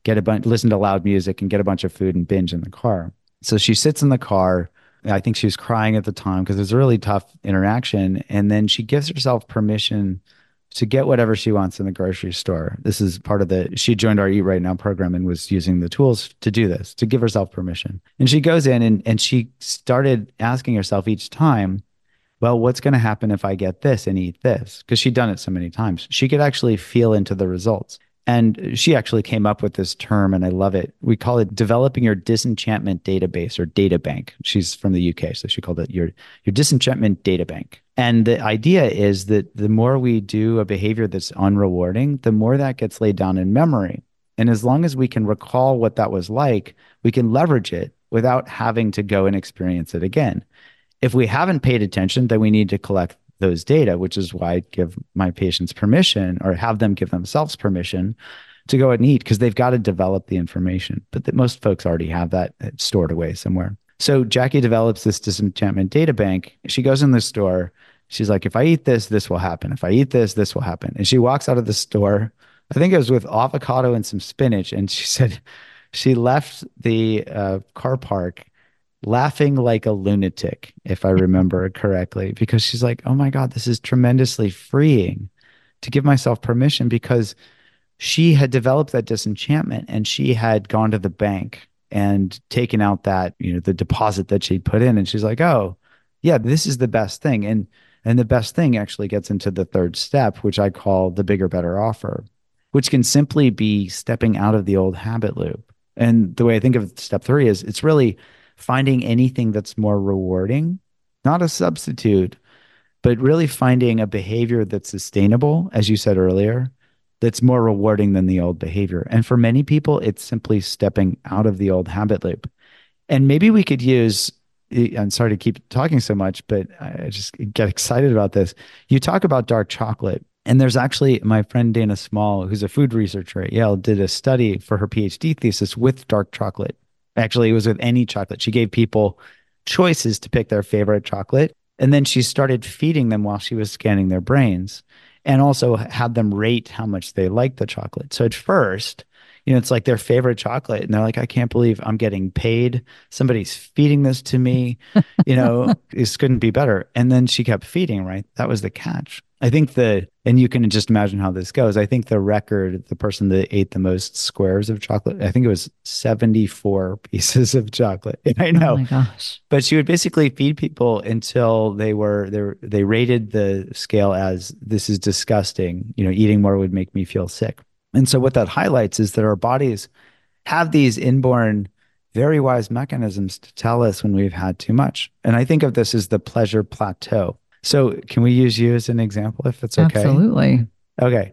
get a bunch, listen to loud music and get a bunch of food and binge in the car. So she sits in the car. I think she was crying at the time because it was a really tough interaction. And then she gives herself permission to get whatever she wants in the grocery store. This is part of the, she joined our Eat Right Now program and was using the tools to do this, to give herself permission. And she goes in and, and she started asking herself each time, well, what's going to happen if I get this and eat this? Because she'd done it so many times. She could actually feel into the results. And she actually came up with this term, and I love it. We call it developing your disenchantment database or data bank. She's from the U K, so she called it your, your disenchantment data bank. And the idea is that the more we do a behavior that's unrewarding, the more that gets laid down in memory. And as long as we can recall what that was like, we can leverage it without having to go and experience it again. If we haven't paid attention, then we need to collect those data, which is why I give my patients permission or have them give themselves permission to go and eat because they've got to develop the information. But that most folks already have that stored away somewhere. So Jackie develops this disenchantment data bank. She goes in the store. She's like, if I eat this, this will happen. If I eat this, this will happen. And she walks out of the store. I think it was with avocado and some spinach. And she said she left the uh, car park laughing like a lunatic, if I remember correctly, because she's like, oh my God, this is tremendously freeing to give myself permission because she had developed that disenchantment and she had gone to the bank and taken out that, you know, the deposit that she'd put in. And she's like, oh, yeah, this is the best thing. And and the best thing actually gets into the third step, which I call the bigger, better offer, which can simply be stepping out of the old habit loop. And the way I think of step three is it's really finding anything that's more rewarding, not a substitute, but really finding a behavior that's sustainable, as you said earlier, that's more rewarding than the old behavior. And for many people, it's simply stepping out of the old habit loop. And maybe we could use, I'm sorry to keep talking so much, but I just get excited about this. You talk about dark chocolate. And there's actually my friend Dana Small, who's a food researcher at Yale, did a study for her PhD thesis with dark chocolate. Actually, it was with any chocolate. She gave people choices to pick their favorite chocolate. And then she started feeding them while she was scanning their brains and also had them rate how much they liked the chocolate. So at first, you know, it's like their favorite chocolate. And they're like, I can't believe I'm getting paid. Somebody's feeding this to me. You know, this couldn't be better. And then she kept feeding, right? That was the catch. I think the, and you can just imagine how this goes. I think the record, the person that ate the most squares of chocolate, I think it was seventy-four pieces of chocolate. I know. Oh my gosh. But she would basically feed people until they were, they were, they rated the scale as this is disgusting. You know, eating more would make me feel sick. And so what that highlights is that our bodies have these inborn, very wise mechanisms to tell us when we've had too much. And I think of this as the pleasure plateau. So can we use you as an example if it's okay? Absolutely. Okay.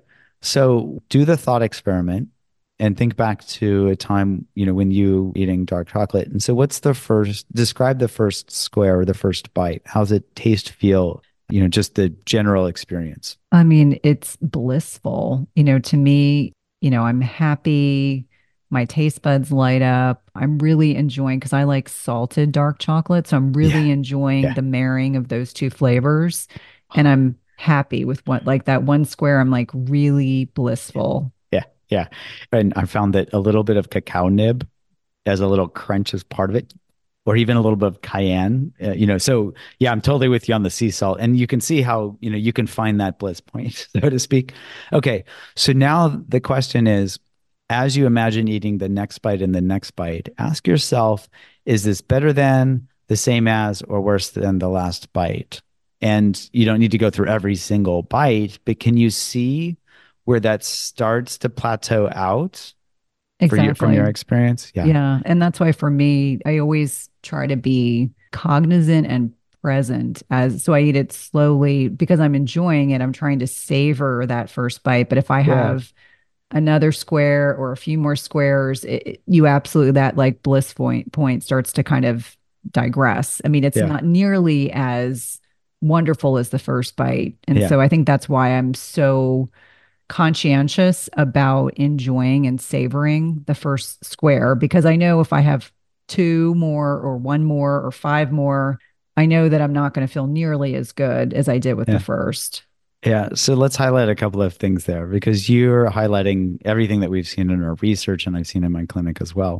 So do the thought experiment and think back to a time, you know, when you eating dark chocolate. And so what's the first, describe the first square or the first bite. How's it taste, feel, you know, just the general experience? I mean, it's blissful. You know, to me, you know, I'm happy. My taste buds light up. I'm really enjoying because I like salted dark chocolate. So I'm really Yeah. enjoying Yeah. the marrying of those two flavors. And I'm happy with what, like that one square, I'm like really blissful. Yeah. Yeah. And I found that a little bit of cacao nib as a little crunch as part of it, or even a little bit of cayenne, uh, you know, so yeah, I'm totally with you on the sea salt. And you can see how, you know, you can find that bliss point, so to speak. Okay. So now the question is, as you imagine eating the next bite and the next bite, ask yourself, is this better than, the same as, or worse than the last bite? And you don't need to go through every single bite, but can you see where that starts to plateau out for you, from Exactly. your experience? Yeah. Yeah. And that's why for me, I always try to be cognizant and present as so I eat it slowly because I'm enjoying it. I'm trying to savor that first bite. But if I Yeah. have another square or a few more squares, it, it- you absolutely that like bliss point point starts to kind of digress. I mean, it's Yeah. not nearly as wonderful as the first bite. And Yeah. so I think that's why I'm so conscientious about enjoying and savoring the first square because I know if I have two more or one more or five more, I know that I'm not going to feel nearly as good as I did with the Yeah. first. Yeah, so let's highlight a couple of things there because you're highlighting everything that we've seen in our research and I've seen in my clinic as well.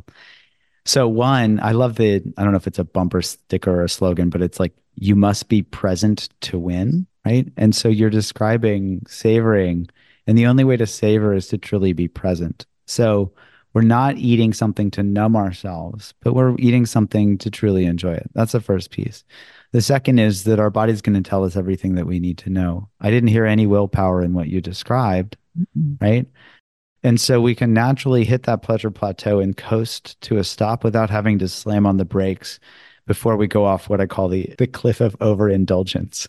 So one, I love the, I don't know if it's a bumper sticker or a slogan, but it's like you must be present to win, right? And so you're describing savoring, and the only way to savor is to truly be present. So we're not eating something to numb ourselves, but we're eating something to truly enjoy it. That's the first piece. The second is that our body's going to tell us everything that we need to know. I didn't hear any willpower in what you described, Mhm. right? And so we can naturally hit that pleasure plateau and coast to a stop without having to slam on the brakes before we go off what I call the the cliff of overindulgence.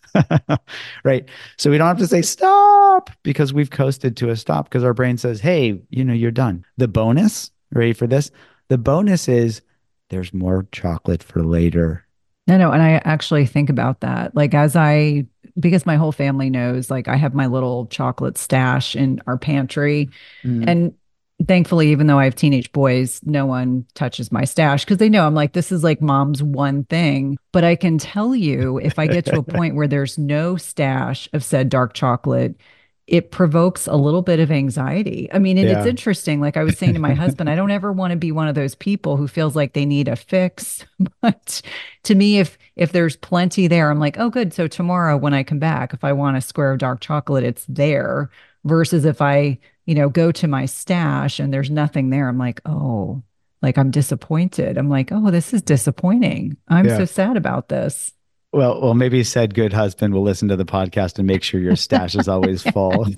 Right. So we don't have to say stop because we've coasted to a stop because our brain says, hey, you know, you're done. The bonus, ready for this? The bonus is there's more chocolate for later. No, no. And I actually think about that. Like, as I, because my whole family knows, like, I have my little chocolate stash in our pantry. Mm. And thankfully, even though I have teenage boys, no one touches my stash because they know I'm like, this is like mom's one thing. But I can tell you, if I get to a point where there's no stash of said dark chocolate, it provokes a little bit of anxiety. I mean, and it's Yeah. interesting. Like I was saying to my husband, I don't ever want to be one of those people who feels like they need a fix. But to me, if if there's plenty there, I'm like, oh, good. So tomorrow when I come back, if I want a square of dark chocolate, it's there. Versus if I, you know, go to my stash and there's nothing there, I'm like, oh, like I'm disappointed. I'm like, oh, this is disappointing. I'm so Yeah. sad about this. Well, well, maybe said good husband will listen to the podcast and make sure your stash is always full.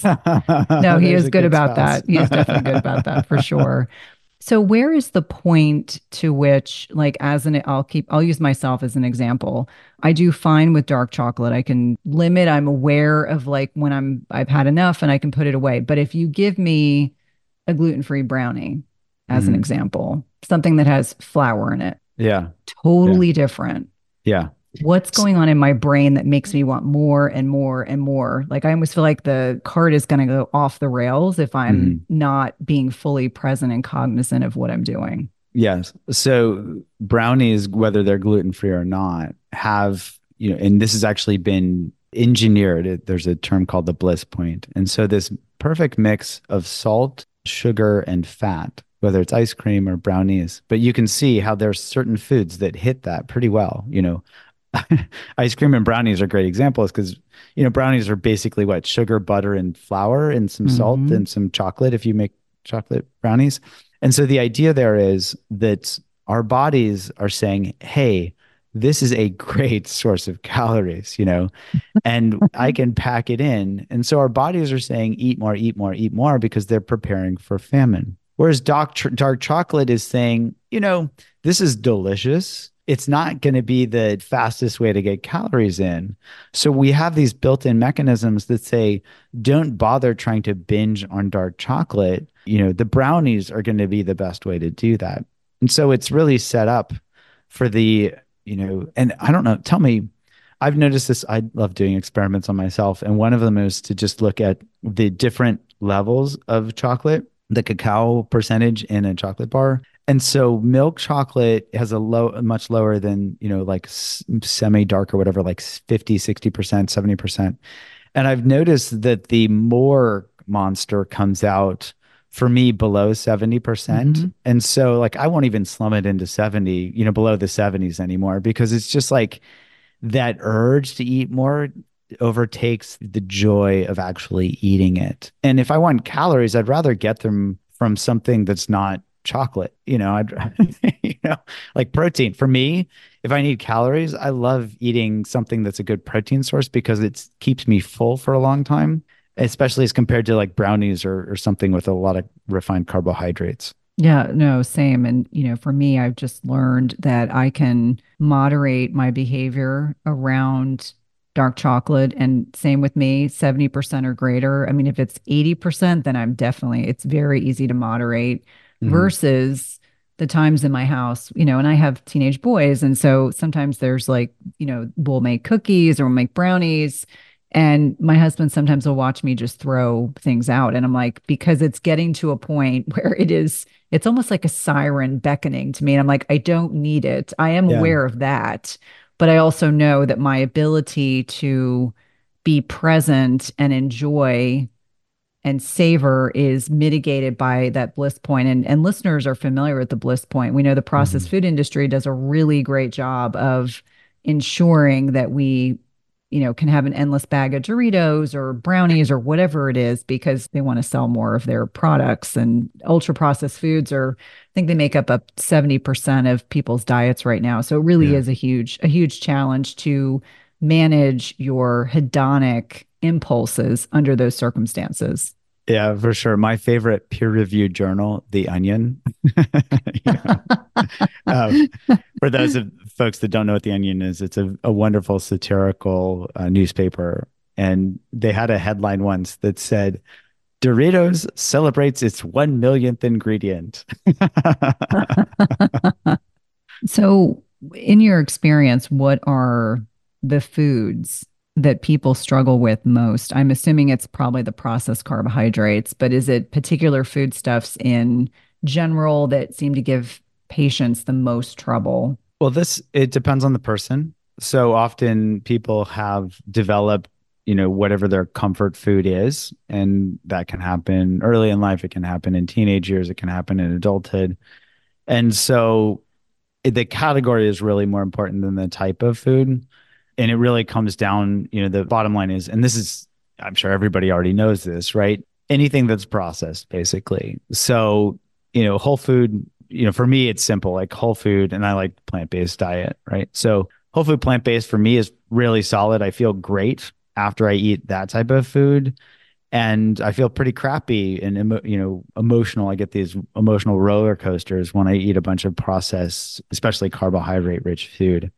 No, he There's is a good good about spouse. that. He is definitely good about that for sure. So where is the point to which, like, as an, I'll keep, I'll use myself as an example. I do fine with dark chocolate. I can limit, I'm aware of like when I'm, I've had enough and I can put it away. But if you give me a gluten-free brownie, as an Mhm. example, something that has flour in it, Yeah. Yeah. totally different. Yeah. What's S- going on in my brain that makes me want more and more and more? Like I almost feel like the cart is going to go off the rails if I'm mhm. not being fully present and cognizant of what I'm doing. Yes. So brownies, whether they're gluten free or not, have, you know, and this has actually been engineered. It- There's a term called the bliss point. And so this perfect mix of salt, sugar, and fat, whether it's ice cream or brownies, but you can see how there's certain foods that hit that pretty well. You know, ice cream and brownies are great examples because, you know, brownies are basically what? Sugar, butter, and flour and some salt Hmm. and some chocolate if you make chocolate brownies. And so the idea there is that our bodies are saying, hey, this is a great source of calories, you know, and I can pack it in. And so our bodies are saying, eat more, eat more, eat more because they're preparing for famine. Whereas dark, dark chocolate is saying, you know, this is delicious. It's not going to be the fastest way to get calories in. So we have these built in mechanisms that say, don't bother trying to binge on dark chocolate. You know, the brownies are going to be the best way to do that. And so it's really set up for the, you know, and I don't know, tell me, I've noticed this. I love doing experiments on myself. And one of them is to just look at the different levels of chocolate, the cacao percentage in a chocolate bar. And so milk chocolate has a low, much lower than, you know, like semi dark or whatever, like fifty, sixty percent, seventy percent. And I've noticed that the more monster comes out for me below seventy percent. Hmm. And so like I won't even slum it into seventy, you know, below the seventies anymore because it's just like that urge to eat more overtakes the joy of actually eating it. And if I want calories, I'd rather get them from something that's not chocolate. You know, I'd you know, like protein. For me, if I need calories, I love eating something that's a good protein source because it keeps me full for a long time, especially as compared to like brownies or, or something with a lot of refined carbohydrates. Yeah, no, same. And, you know, for me, I've just learned that I can moderate my behavior around dark chocolate. And same with me, seventy percent or greater. I mean, if it's eighty percent, then I'm definitely, it's very easy to moderate Mhm. versus the times in my house, you know, and I have teenage boys. And so sometimes there's like, you know, we'll make cookies or we'll make brownies. And my husband sometimes will watch me just throw things out. And I'm like, because it's getting to a point where it is it's almost like a siren beckoning to me. And I'm like, I don't need it. I am Yeah. aware of that. But I also know that my ability to be present and enjoy and savor is mitigated by that bliss point. And, and listeners are familiar with the bliss point. We know the processed Mhm. food industry does a really great job of ensuring that we, you know, can have an endless bag of Doritos or brownies or whatever it is because they want to sell more of their products. And ultra processed foods are, I think they make up up seventy percent of people's diets right now. So it really Yeah. is a huge, a huge challenge to manage your hedonic impulses under those circumstances. Yeah, for sure. My favorite peer-reviewed journal, The Onion. You know, uh, for those of folks that don't know what The Onion is, it's a, a wonderful satirical uh, newspaper. And they had a headline once that said, Doritos celebrates its one millionth ingredient. So, in your experience, what are the foods that people struggle with most? I'm assuming it's probably the processed carbohydrates, but is it particular foodstuffs in general that seem to give patients the most trouble? Well, this it depends on the person. So often people have developed, you know, whatever their comfort food is, and that can happen early in life. It can happen in teenage years. It can happen in adulthood. And so it- the category is really more important than the type of food. And it really comes down, you know, the bottom line is, and this is, I'm sure everybody already knows this, right? Anything that's processed, basically. So, you know, whole food, you know, for me, it's simple, like whole food, and I like plant-based diet, right? So whole food plant-based for me is really solid. I feel great after I eat that type of food. And I feel pretty crappy and emo- you know emotional. I get these emotional roller coasters when I eat a bunch of processed, especially carbohydrate rich food.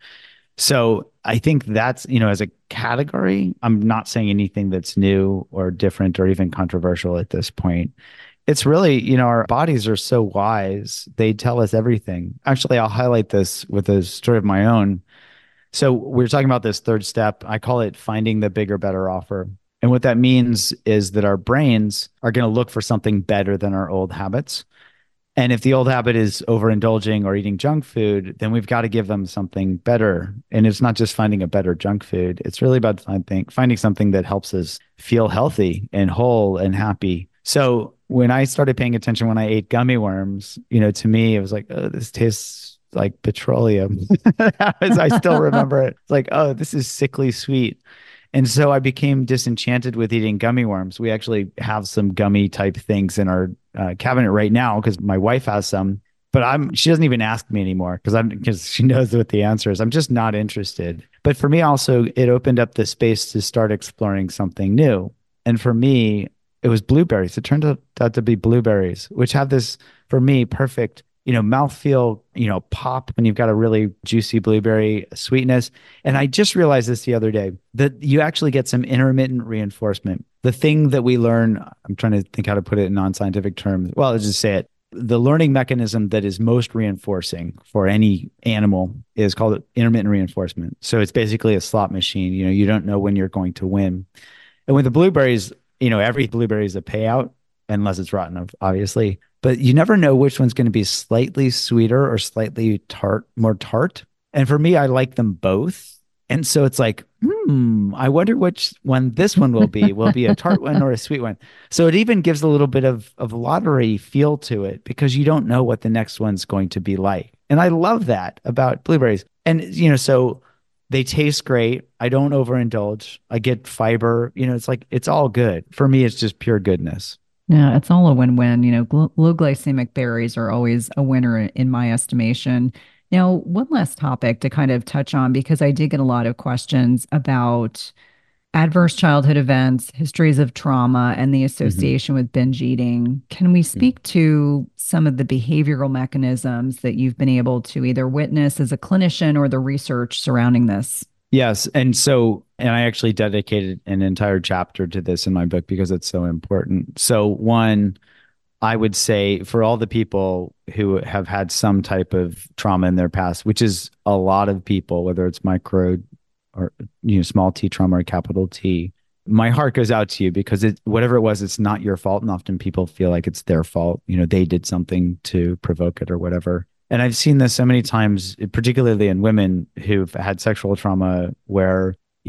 So I think that's, you know, as a category, I'm not saying anything that's new or different or even controversial at this point. It's really, you know, our bodies are so wise. They tell us everything. Actually, I'll highlight this with a story of my own. So we are talking about this third step. I call it finding the bigger, better offer. And what that means is that our brains are going to look for something better than our old habits. And if the old habit is overindulging or eating junk food, then we've got to give them something better. And it's not just finding a better junk food. It's really about I think finding something that helps us feel healthy and whole and happy. So when I started paying attention when I ate gummy worms, you know, to me, it was like, oh, this tastes like petroleum. As I still remember it. It's like, oh, this is sickly sweet. And so I became disenchanted with eating gummy worms. We actually have some gummy type things in our uh, cabinet right now because my wife has some, but I'm she doesn't even ask me anymore because I'm because she knows what the answer is. I'm just not interested. But for me also, it opened up the space to start exploring something new. And for me, it was blueberries. It turned out, out to be blueberries, which have this, for me, perfect, you know, mouthfeel, you know, pop when you've got a really juicy blueberry sweetness. And I just realized this the other day that you actually get some intermittent reinforcement. The thing that we learn, I'm trying to think how to put it in non-scientific terms. Well, let's just say it. The learning mechanism that is most reinforcing for any animal is called intermittent reinforcement. So it's basically a slot machine. You know, you don't know when you're going to win. And with the blueberries, you know, every blueberry is a payout, unless it's rotten, obviously. But you never know which one's going to be slightly sweeter or slightly tart, more tart. And for me, I like them both. And so it's like, hmm, I wonder which one this one will be. Will it be a tart one or a sweet one? So it even gives a little bit of, of lottery feel to it because you don't know what the next one's going to be like. And I love that about blueberries. And, you know, so they taste great. I don't overindulge. I get fiber. You know, it's like, it's all good. For me, it's just pure goodness. Yeah, it's all a win-win. You know, gl- low glycemic berries are always a winner in in my estimation. Now, one last topic to kind of touch on because I did get a lot of questions about adverse childhood events, histories of trauma, and the Mhm. association with binge eating. Can we speak to some of the behavioral mechanisms that you've been able to either witness as a clinician or the research surrounding this? Yes. And so, and I actually dedicated an entire chapter to this in my book because it's so important. So, one, I would say for all the people who have had some type of trauma in their past, which is a lot of people, whether it's micro or you know small t trauma or capital T, my heart goes out to you because it whatever it was, it's not your fault, and often people feel like it's their fault. You know, they did something to provoke it or whatever. And I've seen this so many times, particularly in women who've had sexual trauma, where you know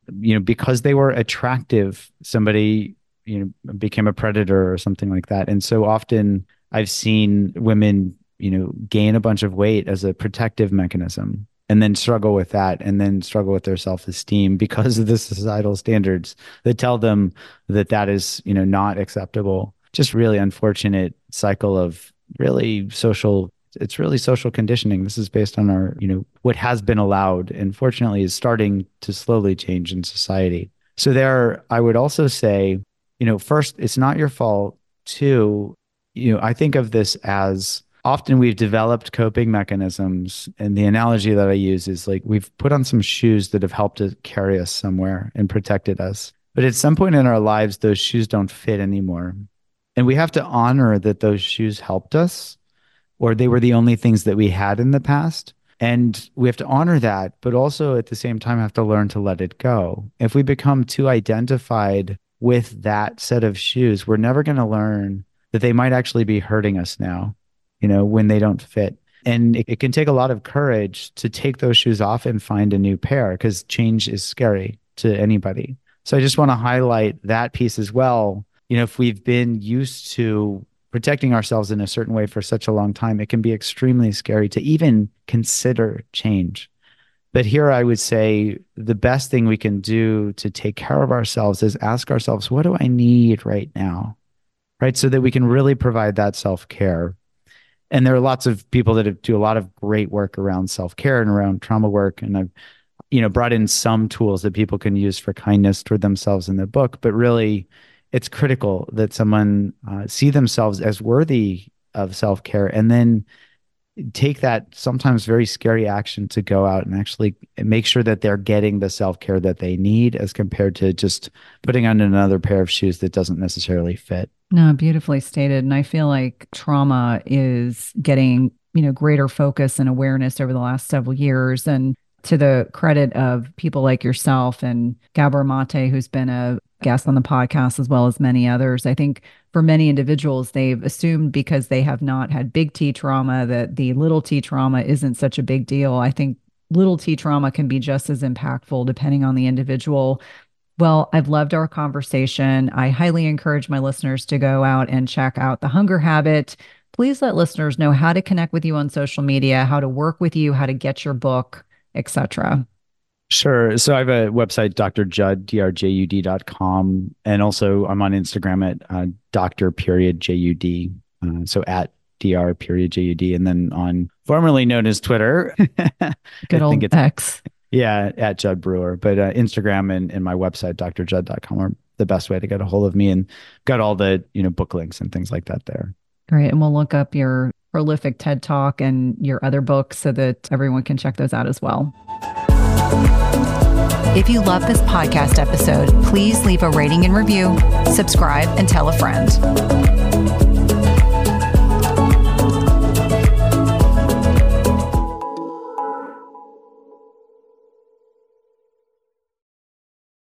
you know, because they were attractive, somebody, you know, became a predator or something like that. And so often I've seen women, you know, gain a bunch of weight as a protective mechanism and then struggle with that and then struggle with their self-esteem because of the societal standards that tell them that that is, you know, not acceptable. Just really unfortunate cycle of really social, it's really social conditioning. This is based on our, you know, what has been allowed and fortunately is starting to slowly change in society. So there, I would also say, you know, first, it's not your fault. Two, you know, I think of this as often we've developed coping mechanisms. And the analogy that I use is like we've put on some shoes that have helped to carry us somewhere and protected us. But at some point in our lives, those shoes don't fit anymore. And we have to honor that those shoes helped us, or they were the only things that we had in the past. And we have to honor that, but also at the same time have to learn to let it go. If we become too identified with that set of shoes, we're never going to learn that they might actually be hurting us now, you know, when they don't fit. And it, it can take a lot of courage to take those shoes off and find a new pair because change is scary to anybody. So I just want to highlight that piece as well. You know, if we've been used to protecting ourselves in a certain way for such a long time, it can be extremely scary to even consider change. But here I would say the best thing we can do to take care of ourselves is ask ourselves, what do I need right now? Right? So that we can really provide that self-care. And there are lots of people that do a lot of great work around self-care and around trauma work. And I've, you know, brought in some tools that people can use for kindness toward themselves in the book. But really, it's critical that someone uh, see themselves as worthy of self-care and then take that sometimes very scary action to go out and actually make sure that they're getting the self-care that they need as compared to just putting on another pair of shoes that doesn't necessarily fit. No, beautifully stated. And I feel like trauma is getting, you know, greater focus and awareness over the last several years. And to the credit of people like yourself and Gabor Mate, who's been a guest on the podcast, as well as many others, I think for many individuals, they've assumed because they have not had big T trauma that the little T trauma isn't such a big deal. I think little T trauma can be just as impactful depending on the individual. Well, I've loved our conversation. I highly encourage my listeners to go out and check out The Hunger Habit. Please let listeners know how to connect with you on social media, how to work with you, how to get your book, et cetera. Sure. So I have a website, D R Judd, D R J U D dot com. And also I'm on Instagram at uh, Doctor period J U D. Uh, so at Dr period J U D. And then on formerly known as Twitter. Good old X. Yeah, at Judd Brewer. But uh, Instagram and, and my website, D R Judd dot com are the best way to get a hold of me, and got all the, you know, book links and things like that there. Great. And we'll look up your prolific TED Talk and your other books so that everyone can check those out as well. If you love this podcast episode, please leave a rating and review, subscribe, and tell a friend.